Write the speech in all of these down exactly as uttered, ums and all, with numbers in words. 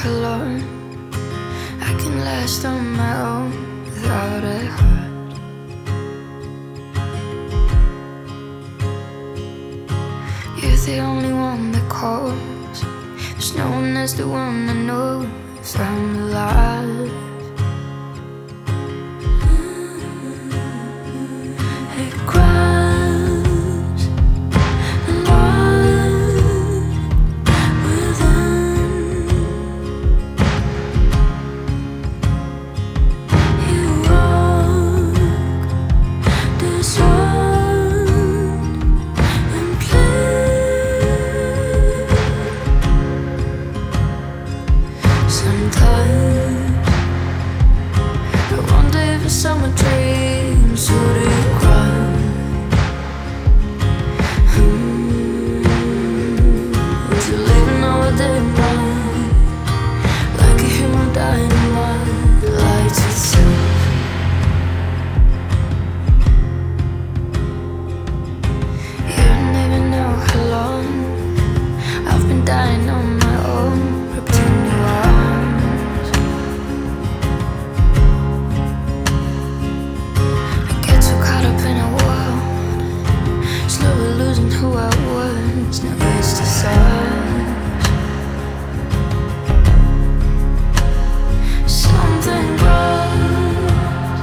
alone. I can last on my own without a heart. You're the only one that calls. There's no one that's the one that knows I'm alive. It cries alive within. You walk this world and play. Sometimes I wonder if it's summer dreams or do you cry? Hmm. Would you leave another day mine, like a human dynamite lights itself? You don't even know how long I've been dying on my own, ripped in your arms. I get so caught up in a world, slowly losing who I was. Now it's the stars. Something grows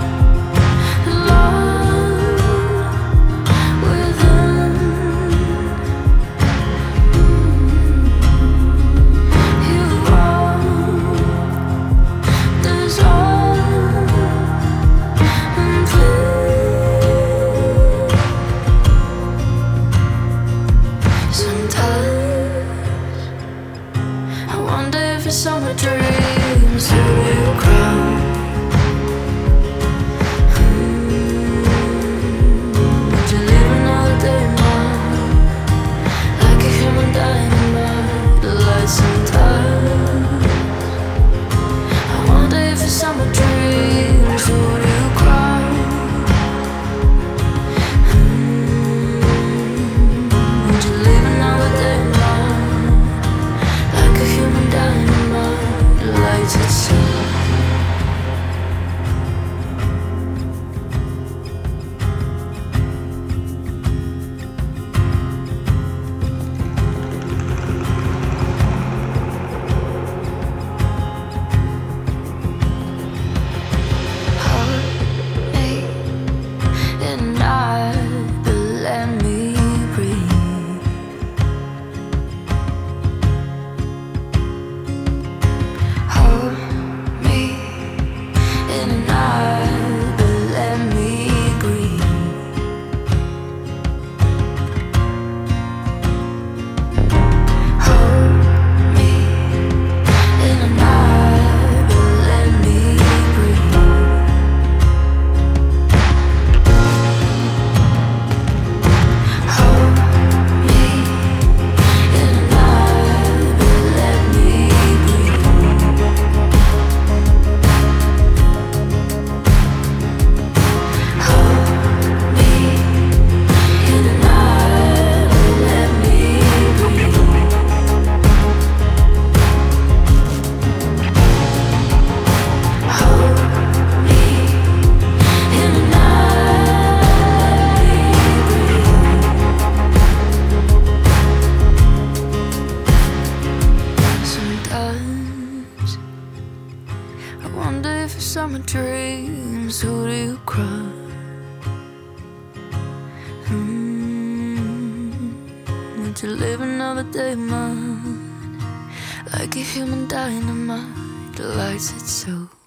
alone within. You walk this earth and play. Sometimes I wonder if it's summer dreams or you cry. Hmm. Would you leave another day mine, like a human dynamite lights sometimes? I wonder if it's summer dreams or you cry. Hmm. Would you leave another day mine, like a human dynamite lights itself? Hold me in night, but let me breathe. Hold me in night, but let me breathe. Hold me in night, but let me breathe. Hold me in night, but let me breathe. Hold me in night, but let me breathe. Hold me in night, sometimes I wonder if it's summer dreams or do you cry? Hmm. Would you live another day mine, like a human dynamite lights itself?